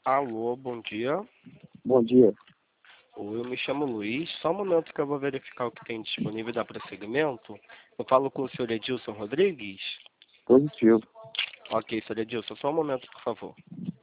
Alô, bom dia. Bom dia. Oi, eu me chamo Luiz. Só um momento que eu vou verificar o que tem disponível e dar prosseguimento. Eu falo com o senhor Edilson Rodrigues? Positivo. Ok, senhor Edilson, só um momento, por favor.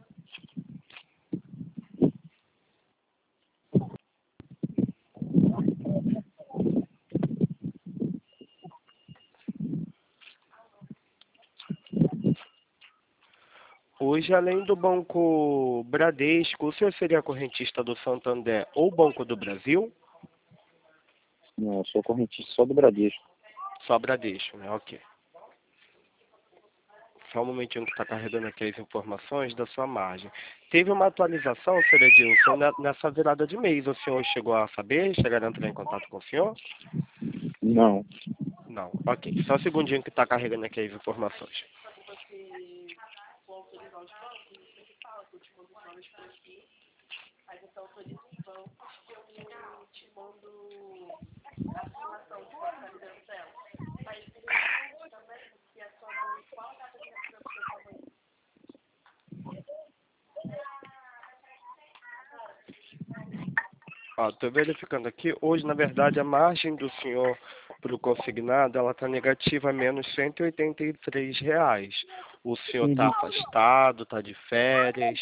Hoje, além do Banco Bradesco, o senhor seria correntista do Santander ou Banco do Brasil? Não, eu sou correntista só do Bradesco. Só Bradesco, né? Ok. Só um momentinho que está carregando aqui as informações da sua margem. Teve uma atualização, senhor Edilson, nessa virada de mês. O senhor chegou a saber? Chegaram a entrar em contato com o senhor? Não. Não. Ok. Só um segundinho que está carregando aqui as informações. Estou verificando aqui. Hoje, na verdade, a margem do senhor para o consignado, ela está negativa a menos R$ 183. O senhor está afastado, está de férias?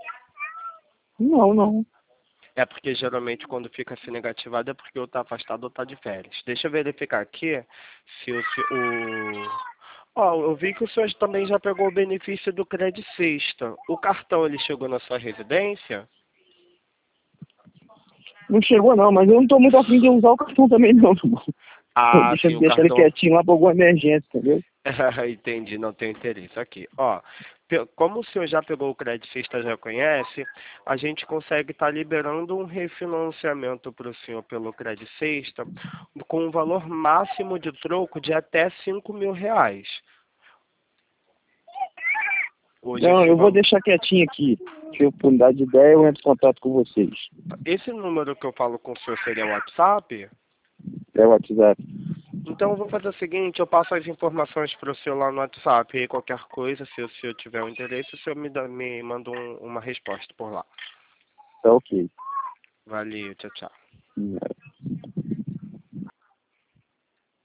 Não. É porque geralmente quando fica assim negativado é porque ou está afastado ou está de férias. Deixa eu verificar aqui se eu vi que o senhor também já pegou o benefício do Credit Sexta. O cartão, ele chegou na sua residência? Não chegou não, mas eu não tô muito afim de usar o cartão também não, irmão. Deixa Sim, o ele cartão... quietinho lá pra alguma emergência, entendeu? Entendi, não tenho interesse. Aqui, como o senhor já pegou o Credit Sexta, já conhece, a gente consegue estar liberando um refinanciamento para o senhor pelo Credit Sexta com um valor máximo de troco de até R$ 5.000. Hoje Não, esse eu vou valor. deixar quietinho aqui. Se eu puder de ideia, eu entro em contato com vocês. Esse número que eu falo com o senhor seria o WhatsApp? É o WhatsApp. Então eu vou fazer o seguinte, eu passo as informações para o senhor lá no WhatsApp e qualquer coisa, se o senhor tiver um interesse, o senhor me manda uma resposta por lá. Tá ok. Valeu, tchau, tchau.